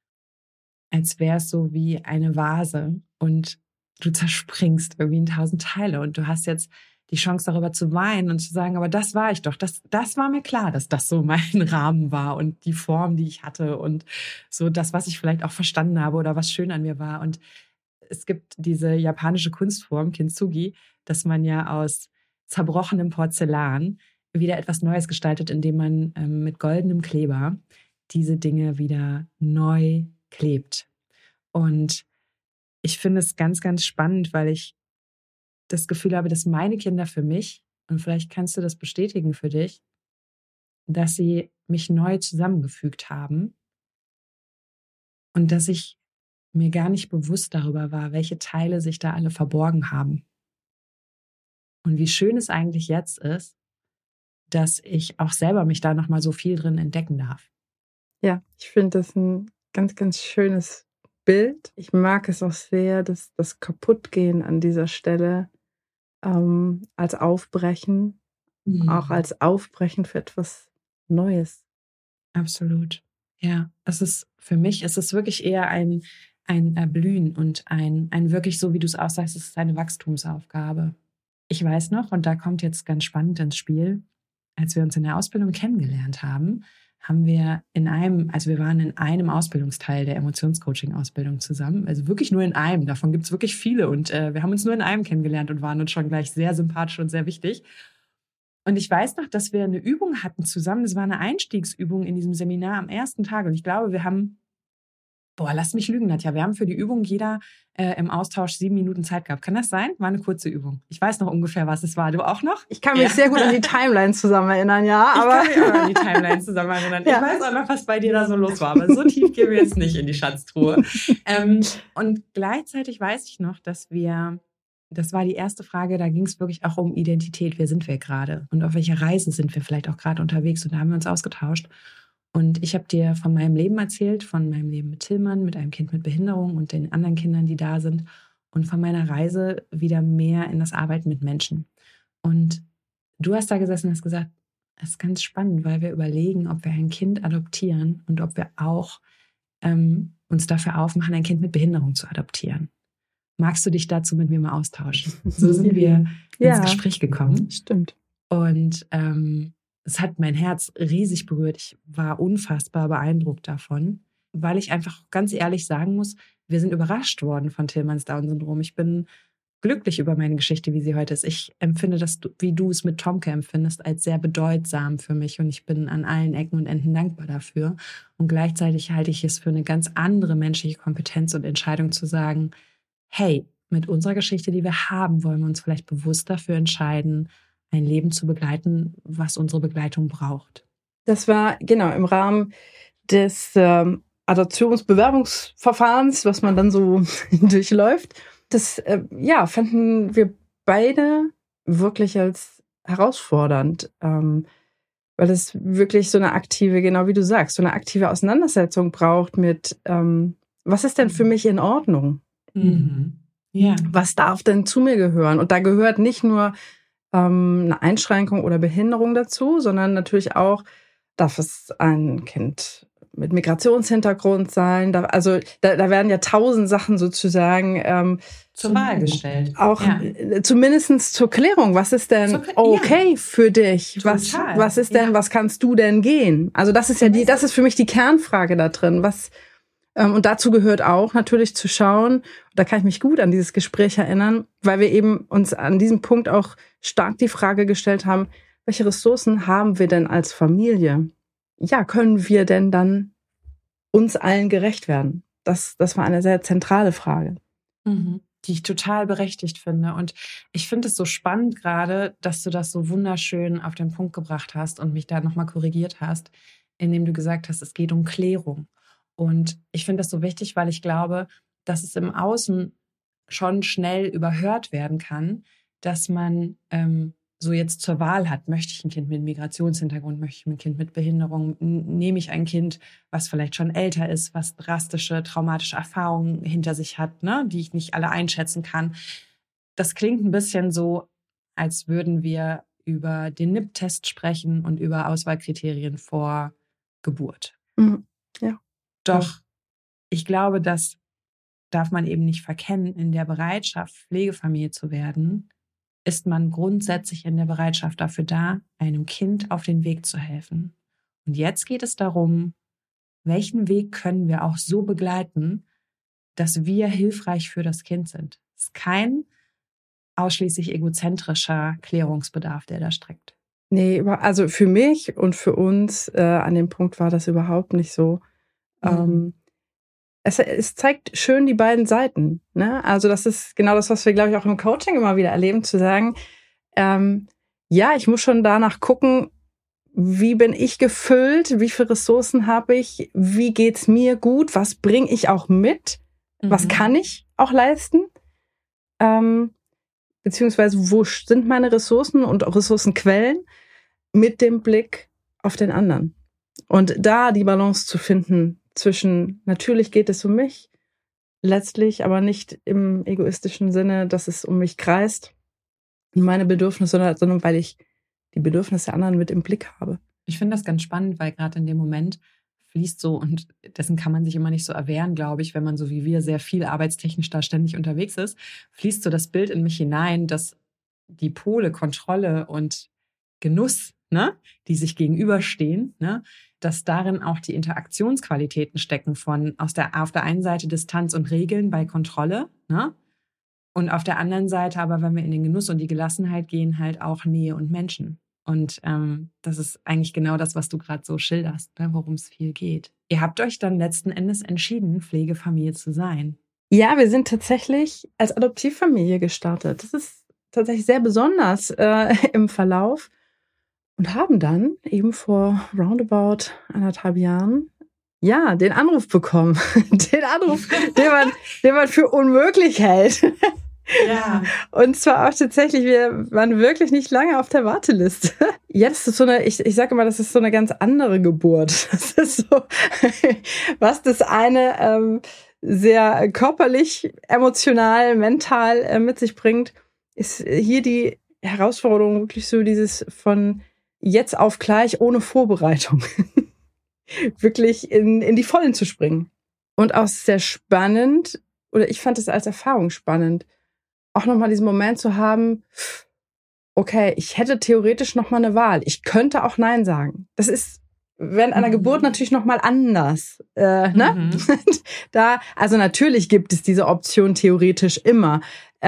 wäre es so wie eine Vase und du zerspringst irgendwie in 1000 Teile und du hast jetzt die Chance darüber zu weinen und zu sagen, aber das war ich doch, das war mir klar, dass das so mein Rahmen war und die Form, die ich hatte und so das, was ich vielleicht auch verstanden habe oder was schön an mir war. Und es gibt diese japanische Kunstform, Kintsugi, dass man ja aus zerbrochenem Porzellan wieder etwas Neues gestaltet, indem man mit goldenem Kleber diese Dinge wieder neu klebt. Und ich finde es ganz, ganz spannend, weil ich das Gefühl habe, dass meine Kinder für mich, und vielleicht kannst du das bestätigen für dich, dass sie mich neu zusammengefügt haben und dass ich mir gar nicht bewusst darüber war, welche Teile sich da alle verborgen haben. Und wie schön es eigentlich jetzt ist, dass ich auch selber mich da nochmal so viel drin entdecken darf. Ja, ich finde das ein ganz, ganz schönes Bild. Ich mag es auch sehr, dass das Kaputtgehen an dieser Stelle als Aufbrechen, auch als Aufbrechen für etwas Neues. Absolut. Ja, es ist Für mich ist es wirklich eher ein Erblühen und ein wirklich, so wie du es aussagst, es ist eine Wachstumsaufgabe. Ich weiß noch, und da kommt jetzt ganz spannend ins Spiel, als wir uns in der Ausbildung kennengelernt haben, wir waren in einem Ausbildungsteil der Emotionscoaching-Ausbildung zusammen, also wirklich nur in einem, davon gibt es wirklich viele und wir haben uns nur in einem kennengelernt und waren uns schon gleich sehr sympathisch und sehr wichtig. Und ich weiß noch, dass wir eine Übung hatten zusammen, das war eine Einstiegsübung in diesem Seminar am ersten Tag und ich glaube, wir haben lass mich lügen, Nadja. Wir haben für die Übung jeder im Austausch 7 Minuten Zeit gehabt. Kann das sein? War eine kurze Übung. Ich weiß noch ungefähr, was es war. Du auch noch? Ich kann mich sehr gut an die Timeline zusammen erinnern, ja. Aber ich kann mich auch an die Timeline zusammen erinnern. Ja. Ich weiß auch noch, was bei dir da so los war. Aber so tief gehen wir jetzt nicht in die Schatztruhe. Und gleichzeitig weiß ich noch, das war die erste Frage, da ging es wirklich auch um Identität. Wer sind wir gerade? Und auf welcher Reise sind wir vielleicht auch gerade unterwegs? Und da haben wir uns ausgetauscht. Und ich habe dir von meinem Leben erzählt, von meinem Leben mit Tillmann, mit einem Kind mit Behinderung und den anderen Kindern, die da sind. Und von meiner Reise wieder mehr in das Arbeiten mit Menschen. Und du hast da gesessen und hast gesagt, es ist ganz spannend, weil wir überlegen, ob wir ein Kind adoptieren und ob wir auch uns dafür aufmachen, ein Kind mit Behinderung zu adoptieren. Magst du dich dazu mit mir mal austauschen? So sind wir ins Gespräch gekommen. Stimmt. Und es hat mein Herz riesig berührt. Ich war unfassbar beeindruckt davon, weil ich einfach ganz ehrlich sagen muss, wir sind überrascht worden von Tillmanns Down-Syndrom. Ich bin glücklich über meine Geschichte, wie sie heute ist. Ich empfinde das, wie du es mit Tomke empfindest, als sehr bedeutsam für mich. Und ich bin an allen Ecken und Enden dankbar dafür. Und gleichzeitig halte ich es für eine ganz andere menschliche Kompetenz und Entscheidung zu sagen, hey, mit unserer Geschichte, die wir haben, wollen wir uns vielleicht bewusst dafür entscheiden, ein Leben zu begleiten, was unsere Begleitung braucht. Das war genau im Rahmen des Adoptionsbewerbungsverfahrens, was man dann so durchläuft. Das fanden wir beide wirklich als herausfordernd, weil es wirklich so eine aktive, genau wie du sagst, so eine aktive Auseinandersetzung braucht mit, was ist denn für mich in Ordnung? Mhm. Ja. Was darf denn zu mir gehören? Und da gehört nicht nur eine Einschränkung oder Behinderung dazu, sondern natürlich auch, darf es ein Kind mit Migrationshintergrund sein. Da werden ja 1000 Sachen sozusagen zur Wahl gestellt. Auch zumindest zur Klärung. Was ist denn okay für dich? Was ist denn, was kannst du denn gehen? Also das ist das ist für mich die Kernfrage da drin. Und dazu gehört auch natürlich zu schauen, da kann ich mich gut an dieses Gespräch erinnern, weil wir eben uns an diesem Punkt auch stark die Frage gestellt haben, welche Ressourcen haben wir denn als Familie? Ja, können wir denn dann uns allen gerecht werden? Das war eine sehr zentrale Frage. Mhm. Die ich total berechtigt finde. Und ich finde es so spannend gerade, dass du das so wunderschön auf den Punkt gebracht hast und mich da nochmal korrigiert hast, indem du gesagt hast, es geht um Klärung. Und ich finde das so wichtig, weil ich glaube, dass es im Außen schon schnell überhört werden kann, dass man so jetzt zur Wahl hat, möchte ich ein Kind mit Migrationshintergrund, möchte ich ein Kind mit Behinderung, nehme ich ein Kind, was vielleicht schon älter ist, was drastische, traumatische Erfahrungen hinter sich hat, ne, die ich nicht alle einschätzen kann. Das klingt ein bisschen so, als würden wir über den NIPT-Test sprechen und über Auswahlkriterien vor Geburt. Mhm. Ja. Doch ich glaube, das darf man eben nicht verkennen. In der Bereitschaft, Pflegefamilie zu werden, ist man grundsätzlich in der Bereitschaft dafür da, einem Kind auf den Weg zu helfen. Und jetzt geht es darum, welchen Weg können wir auch so begleiten, dass wir hilfreich für das Kind sind. Es ist kein ausschließlich egozentrischer Klärungsbedarf, der da streckt. Nee, also für mich und für uns an dem Punkt war das überhaupt nicht so. Es zeigt schön die beiden Seiten. Ne? Also das ist genau das, was wir, glaube ich, auch im Coaching immer wieder erleben, zu sagen, ich muss schon danach gucken, wie bin ich gefüllt, wie viele Ressourcen habe ich, wie geht's mir gut, was bringe ich auch mit, was kann ich auch leisten, beziehungsweise wo sind meine Ressourcen und auch Ressourcenquellen mit dem Blick auf den anderen. Und da die Balance zu finden zwischen, natürlich geht es um mich, letztlich aber nicht im egoistischen Sinne, dass es um mich kreist und meine Bedürfnisse, sondern weil ich die Bedürfnisse der anderen mit im Blick habe. Ich finde das ganz spannend, weil gerade in dem Moment fließt so, und dessen kann man sich immer nicht so erwehren, glaube ich, wenn man so wie wir sehr viel arbeitstechnisch da ständig unterwegs ist, fließt so das Bild in mich hinein, dass die Pole Kontrolle und Genuss, ne, die sich gegenüberstehen, ne, dass darin auch die Interaktionsqualitäten stecken von auf der einen Seite Distanz und Regeln bei Kontrolle, ne, und auf der anderen Seite aber, wenn wir in den Genuss und die Gelassenheit gehen, halt auch Nähe und Menschen. Und das ist eigentlich genau das, was du gerade so schilderst, ne, worum es viel geht. Ihr habt euch dann letzten Endes entschieden, Pflegefamilie zu sein. Ja, wir sind tatsächlich als Adoptivfamilie gestartet. Das ist tatsächlich sehr besonders im Verlauf. Und haben dann eben vor roundabout 1,5 Jahren den Anruf bekommen. Den Anruf, den man für unmöglich hält. Ja. Und zwar auch tatsächlich, wir waren wirklich nicht lange auf der Warteliste. Ja, das ist so eine, ich sage immer, das ist so eine ganz andere Geburt. Das ist so, was das eine sehr körperlich, emotional, mental mit sich bringt, ist hier die Herausforderung wirklich so dieses von jetzt auf gleich ohne Vorbereitung wirklich in die Vollen zu springen. Und auch sehr spannend, oder ich fand es als Erfahrung spannend, auch nochmal diesen Moment zu haben, okay, ich hätte theoretisch nochmal eine Wahl. Ich könnte auch Nein sagen. Das ist während einer Geburt natürlich nochmal anders. Ne? Also natürlich gibt es diese Option theoretisch immer.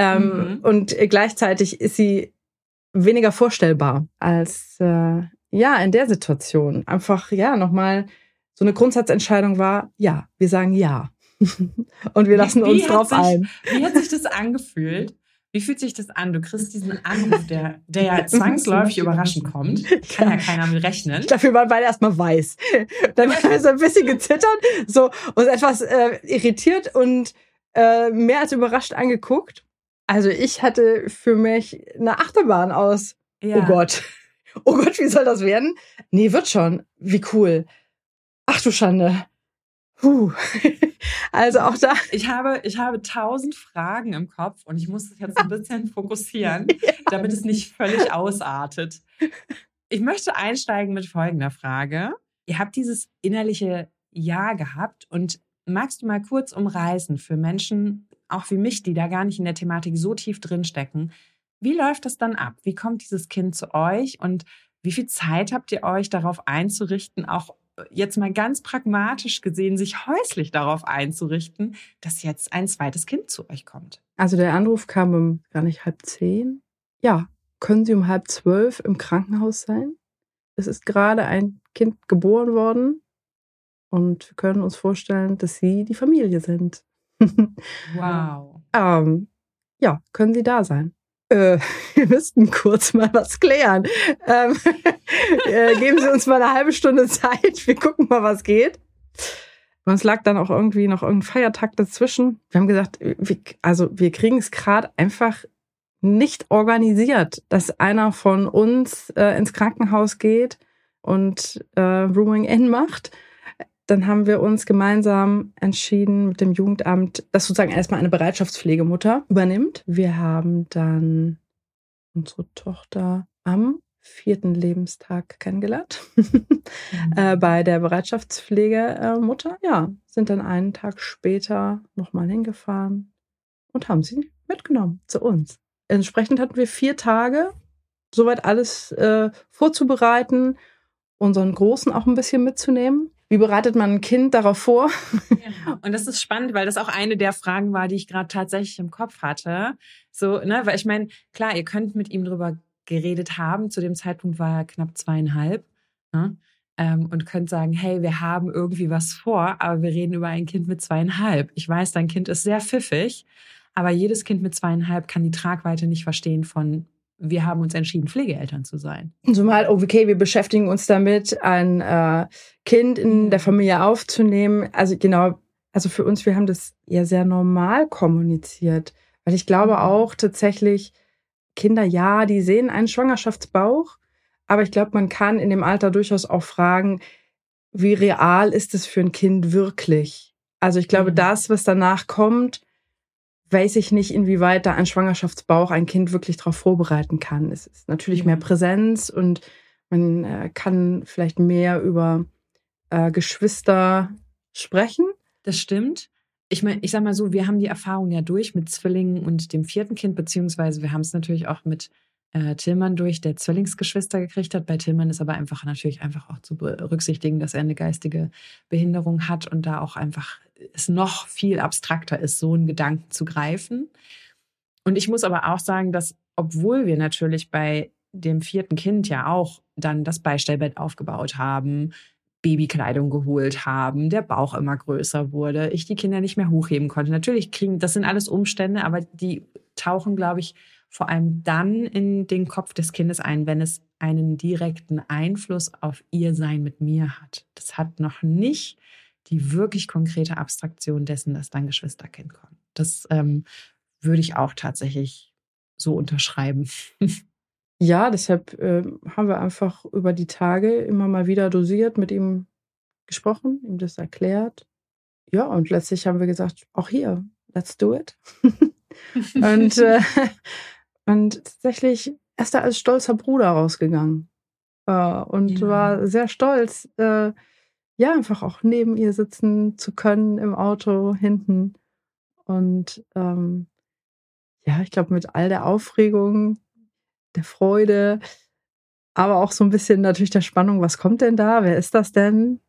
Und gleichzeitig ist sie weniger vorstellbar als in der Situation. Einfach nochmal so eine Grundsatzentscheidung war, wir sagen ja. Und wir lassen uns drauf ein. Wie hat sich das angefühlt? Wie fühlt sich das an? Du kriegst diesen Anruf, der ja zwangsläufig überraschend kommt. Kann ja keiner mit rechnen. Dafür waren beide erstmal weiß. Dann haben wir so ein bisschen gezittert, so uns etwas irritiert und mehr als überrascht angeguckt. Also ich hatte für mich eine Achterbahn aus. Ja. Oh Gott, wie soll das werden? Nee, wird schon. Wie cool. Ach du Schande. Also auch da. Ich habe 1000 Fragen im Kopf und ich muss es jetzt ein bisschen fokussieren, damit es nicht völlig ausartet. Ich möchte einsteigen mit folgender Frage. Ihr habt dieses innerliche Ja gehabt und magst du mal kurz umreißen für Menschen, auch wie mich, die da gar nicht in der Thematik so tief drinstecken. Wie läuft das dann ab? Wie kommt dieses Kind zu euch und wie viel Zeit habt ihr euch darauf einzurichten, auch jetzt mal ganz pragmatisch gesehen, sich häuslich darauf einzurichten, dass jetzt ein zweites Kind zu euch kommt? Also der Anruf kam um gar nicht 9:30. Ja, können Sie um 11:30 im Krankenhaus sein? Es ist gerade ein Kind geboren worden und wir können uns vorstellen, dass Sie die Familie sind. Wow. Können Sie da sein? Wir müssten kurz mal was klären. Geben Sie uns mal eine halbe Stunde Zeit. Wir gucken mal, was geht. Und es lag dann auch irgendwie noch irgendein Feiertag dazwischen. Wir haben gesagt, wir kriegen es gerade einfach nicht organisiert, dass einer von uns ins Krankenhaus geht und Rooming In macht. Dann haben wir uns gemeinsam entschieden mit dem Jugendamt, dass sozusagen erstmal eine Bereitschaftspflegemutter übernimmt. Wir haben dann unsere Tochter am 4. Lebenstag kennengelernt. Bei der Bereitschaftspflegemutter. Sind dann einen Tag später nochmal hingefahren und haben sie mitgenommen zu uns. Entsprechend hatten wir 4 Tage, soweit alles vorzubereiten, unseren Großen auch ein bisschen mitzunehmen. Wie bereitet man ein Kind darauf vor? Ja. Und das ist spannend, weil das auch eine der Fragen war, die ich gerade tatsächlich im Kopf hatte. So, ne, weil ich meine, klar, ihr könnt mit ihm drüber geredet haben. Zu dem Zeitpunkt war er knapp 2,5. Ne? Und könnt sagen, hey, wir haben irgendwie was vor, aber wir reden über ein Kind mit 2,5. Ich weiß, dein Kind ist sehr pfiffig, aber jedes Kind mit 2,5 kann die Tragweite nicht verstehen von wir haben uns entschieden, Pflegeeltern zu sein. Zumal, okay, wir beschäftigen uns damit, ein Kind in der Familie aufzunehmen. Also für uns, wir haben das ja sehr normal kommuniziert. Weil ich glaube auch tatsächlich, Kinder, die sehen einen Schwangerschaftsbauch. Aber ich glaube, man kann in dem Alter durchaus auch fragen, wie real ist es für ein Kind wirklich? Also ich glaube, das, was danach kommt, weiß ich nicht, inwieweit da ein Schwangerschaftsbauch ein Kind wirklich darauf vorbereiten kann. Es ist natürlich mehr Präsenz und man kann vielleicht mehr über Geschwister sprechen. Das stimmt. Ich meine, ich sag mal so, wir haben die Erfahrung ja durch mit Zwillingen und dem vierten Kind, beziehungsweise wir haben es natürlich auch mit Tillmann durch, der Zwillingsgeschwister gekriegt hat. Bei Tillmann ist aber natürlich einfach auch zu berücksichtigen, dass er eine geistige Behinderung hat und da auch einfach es noch viel abstrakter ist, so einen Gedanken zu greifen. Und ich muss aber auch sagen, dass obwohl wir natürlich bei dem vierten Kind ja auch dann das Beistellbett aufgebaut haben, Babykleidung geholt haben, der Bauch immer größer wurde, ich die Kinder nicht mehr hochheben konnte. Natürlich das sind alles Umstände, aber die tauchen, glaube ich, vor allem dann in den Kopf des Kindes ein, wenn es einen direkten Einfluss auf ihr Sein mit mir hat. Das hat noch nicht die wirklich konkrete Abstraktion dessen, dass dann Geschwisterkind kommt. Das würde ich auch tatsächlich so unterschreiben. Ja, deshalb haben wir einfach über die Tage immer mal wieder dosiert, mit ihm gesprochen, ihm das erklärt. Ja, und letztlich haben wir gesagt, auch hier, let's do it. und, und tatsächlich ist er als stolzer Bruder rausgegangen und war sehr stolz, ja, einfach auch neben ihr sitzen zu können im Auto hinten. Und ja, ich glaube, mit all der Aufregung, der Freude, aber auch so ein bisschen natürlich der Spannung, was kommt denn da? Wer ist das denn?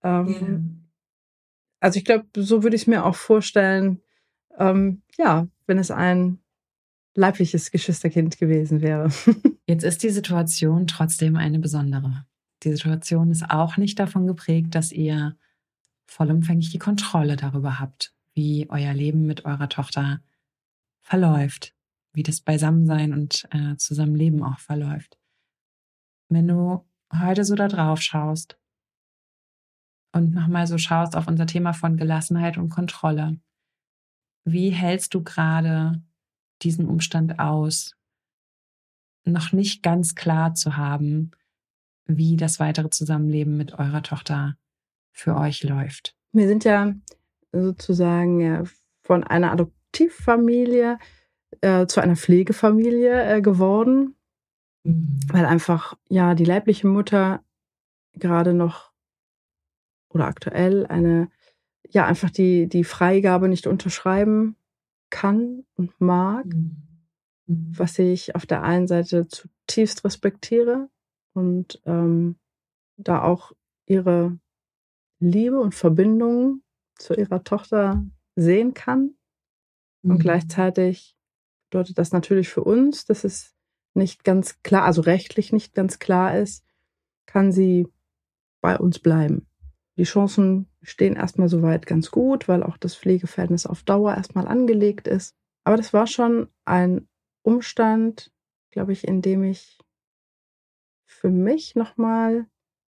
Also ich glaube, so würde ich es mir auch vorstellen, ja, wenn es ein leibliches Geschwisterkind gewesen wäre. Jetzt ist die Situation trotzdem eine besondere. Die Situation ist auch nicht davon geprägt, dass ihr vollumfänglich die Kontrolle darüber habt, wie euer Leben mit eurer Tochter verläuft, wie das Beisammensein und Zusammenleben auch verläuft. Wenn du heute so da drauf schaust und nochmal so schaust auf unser Thema von Gelassenheit und Kontrolle, wie hältst du gerade diesen Umstand aus, noch nicht ganz klar zu haben, wie das weitere Zusammenleben mit eurer Tochter für euch läuft? Wir sind ja sozusagen von einer Adoptivfamilie zu einer Pflegefamilie geworden, weil einfach ja die leibliche Mutter gerade noch oder aktuell einfach die Freigabe nicht unterschreiben kann und mag, was ich auf der einen Seite zutiefst respektiere und da auch ihre Liebe und Verbindung zu ihrer Tochter sehen kann. Und gleichzeitig bedeutet das natürlich für uns, dass es nicht ganz klar, also rechtlich nicht ganz klar ist, kann sie bei uns bleiben. Die Chancen stehen erstmal soweit ganz gut, weil auch das Pflegeverhältnis auf Dauer erstmal angelegt ist. Aber das war schon ein Umstand, glaube ich, in dem ich für mich nochmal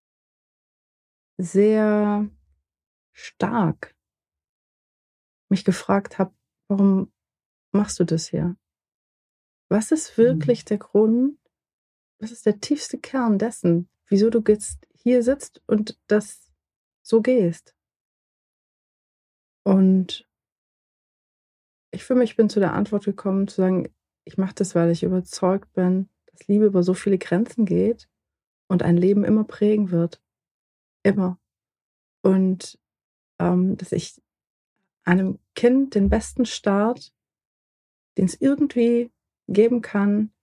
sehr stark mich gefragt habe, warum machst du das hier? Was ist wirklich der Grund? Was ist der tiefste Kern dessen, wieso du jetzt hier sitzt und das so gehst? Und ich für mich bin zu der Antwort gekommen, zu sagen, ich mache das, weil ich überzeugt bin, dass Liebe über so viele Grenzen geht und ein Leben immer prägen wird. Immer. Und dass ich einem Kind den besten Start, den es irgendwie geben kann,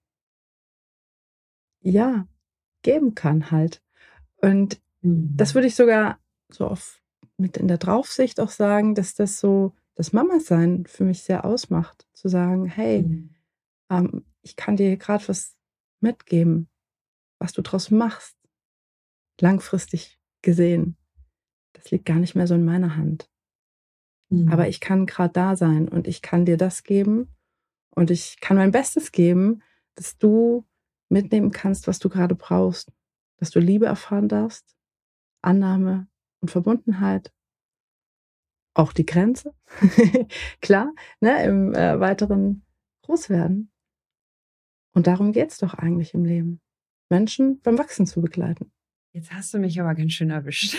ja, geben kann halt. Und das würde ich sogar so mit in der Draufsicht auch sagen, dass das so das Mama-Sein für mich sehr ausmacht. Zu sagen, hey, ich kann dir gerade was mitgeben, was du draus machst, langfristig gesehen. Das liegt gar nicht mehr so in meiner Hand. Aber ich kann gerade da sein und ich kann dir das geben und ich kann mein Bestes geben, dass du mitnehmen kannst, was du gerade brauchst. Dass du Liebe erfahren darfst, Annahme und Verbundenheit, auch die Grenze, klar, ne, im weiteren Großwerden. Und darum geht's doch eigentlich im Leben. Menschen beim Wachsen zu begleiten. Jetzt hast du mich aber ganz schön erwischt.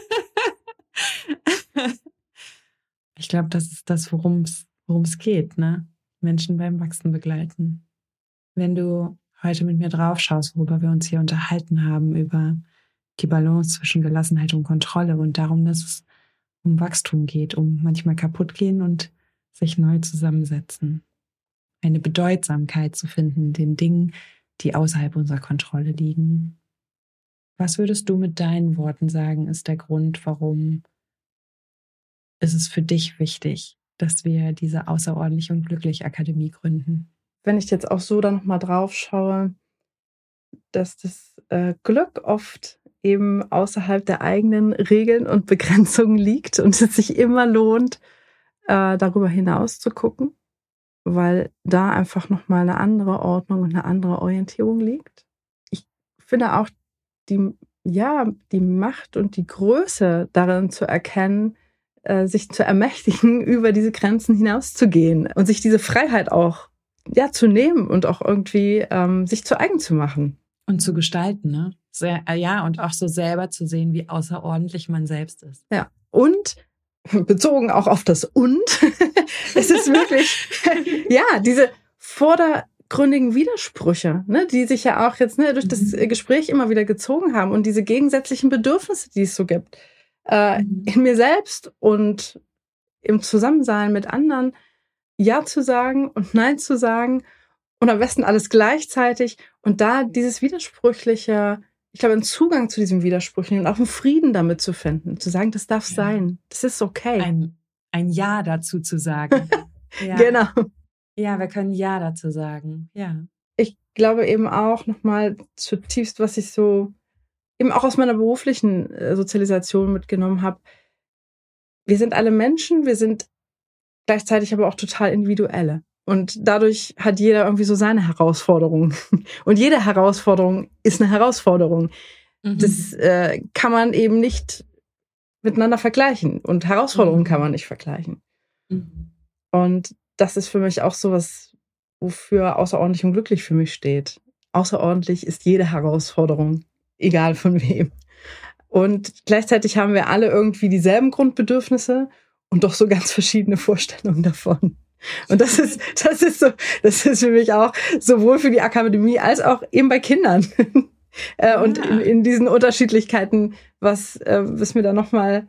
Ich glaube, das ist das, worum es geht, ne? Menschen beim Wachsen begleiten. Wenn du heute mit mir drauf schaust, worüber wir uns hier unterhalten haben, über die Balance zwischen Gelassenheit und Kontrolle und darum, dass es um Wachstum geht, um manchmal kaputt gehen und sich neu zusammensetzen. Eine Bedeutsamkeit zu finden, den Dingen, die außerhalb unserer Kontrolle liegen. Was würdest du mit deinen Worten sagen, ist der Grund, warum ist es für dich wichtig, dass wir diese Außerordentlich und Glücklich Akademie gründen? Wenn ich jetzt auch so da nochmal drauf schaue, dass das Glück oft eben außerhalb der eigenen Regeln und Begrenzungen liegt und es sich immer lohnt, darüber hinaus zu gucken, weil da einfach nochmal eine andere Ordnung und eine andere Orientierung liegt. Ich finde auch die Macht und die Größe darin zu erkennen, sich zu ermächtigen, über diese Grenzen hinauszugehen und sich diese Freiheit auch zu nehmen und auch irgendwie sich zu eigen zu machen. Und zu gestalten, ne? Und auch so selber zu sehen, wie außerordentlich man selbst ist. Ja, und bezogen auch auf das Und, es ist wirklich, diese vordergründigen Widersprüche, ne, die sich ja auch jetzt durch das Gespräch immer wieder gezogen haben und diese gegensätzlichen Bedürfnisse, die es so gibt, in mir selbst und im Zusammensein mit anderen Ja zu sagen und Nein zu sagen und am besten alles gleichzeitig und da dieses Widersprüchliche, ich glaube, einen Zugang zu diesem Widersprüchlichen und auch einen Frieden damit zu finden, zu sagen, das darf sein, das ist okay. Ein Ja dazu zu sagen. Ja. Genau. Ja, wir können Ja dazu sagen, ja. Ich glaube eben auch nochmal zutiefst, was ich so eben auch aus meiner beruflichen Sozialisation mitgenommen habe. Wir sind alle Menschen, wir sind gleichzeitig aber auch total individuelle. Und dadurch hat jeder irgendwie so seine Herausforderungen. Und jede Herausforderung ist eine Herausforderung. Das kann man eben nicht miteinander vergleichen. Und Herausforderungen kann man nicht vergleichen. Und das ist für mich auch sowas, wofür außerordentlich und glücklich für mich steht. Außerordentlich ist jede Herausforderung, egal von wem. Und gleichzeitig haben wir alle irgendwie dieselben Grundbedürfnisse und doch so ganz verschiedene Vorstellungen davon. Und das ist für mich auch sowohl für die Akademie als auch eben bei Kindern. Und in diesen Unterschiedlichkeiten, was mir da nochmal,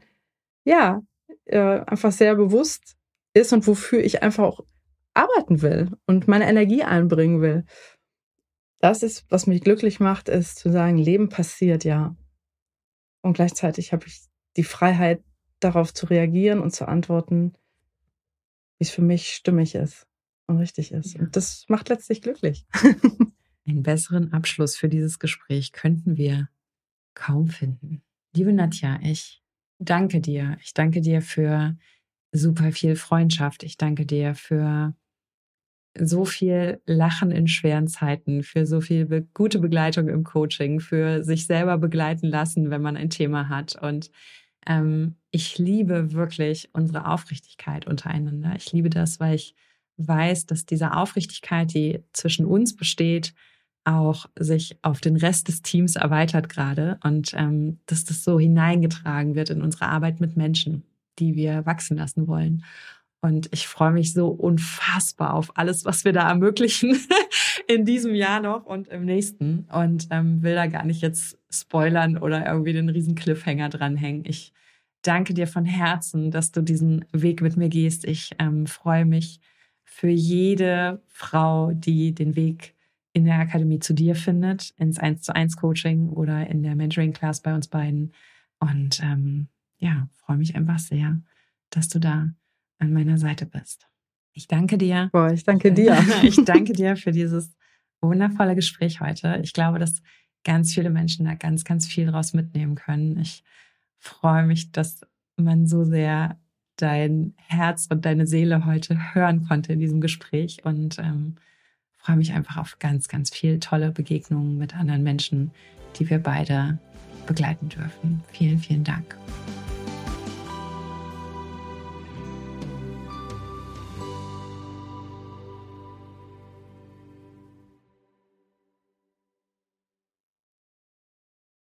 einfach sehr bewusst ist und wofür ich einfach auch arbeiten will und meine Energie einbringen will. Das ist, was mich glücklich macht, ist zu sagen, Leben passiert, ja. Und gleichzeitig habe ich die Freiheit, darauf zu reagieren und zu antworten, wie es für mich stimmig ist und richtig ist. Ja. Und das macht letztlich glücklich. Einen besseren Abschluss für dieses Gespräch könnten wir kaum finden. Liebe Nadja, ich danke dir. Ich danke dir für super viel Freundschaft. Ich danke dir für so viel Lachen in schweren Zeiten, für so viel gute Begleitung im Coaching, für sich selber begleiten lassen, wenn man ein Thema hat. Und ich liebe wirklich unsere Aufrichtigkeit untereinander. Ich liebe das, weil ich weiß, dass diese Aufrichtigkeit, die zwischen uns besteht, auch sich auf den Rest des Teams erweitert gerade und dass das so hineingetragen wird in unsere Arbeit mit Menschen, die wir wachsen lassen wollen. Und ich freue mich so unfassbar auf alles, was wir da ermöglichen in diesem Jahr noch und im nächsten. Und will da gar nicht jetzt spoilern oder irgendwie den riesen Cliffhanger dranhängen. Ich danke dir von Herzen, dass du diesen Weg mit mir gehst. Ich freue mich für jede Frau, die den Weg in der Akademie zu dir findet, ins 1:1 Coaching oder in der Mentoring-Class bei uns beiden. Und freue mich einfach sehr, dass du da an meiner Seite bist. Ich danke dir. Boah, ich danke dir. Ich danke dir für dieses wundervolle Gespräch heute. Ich glaube, dass ganz viele Menschen da ganz, ganz viel draus mitnehmen können. Ich freue mich, dass man so sehr dein Herz und deine Seele heute hören konnte in diesem Gespräch und freue mich einfach auf ganz, ganz viele tolle Begegnungen mit anderen Menschen, die wir beide begleiten dürfen. Vielen, vielen Dank.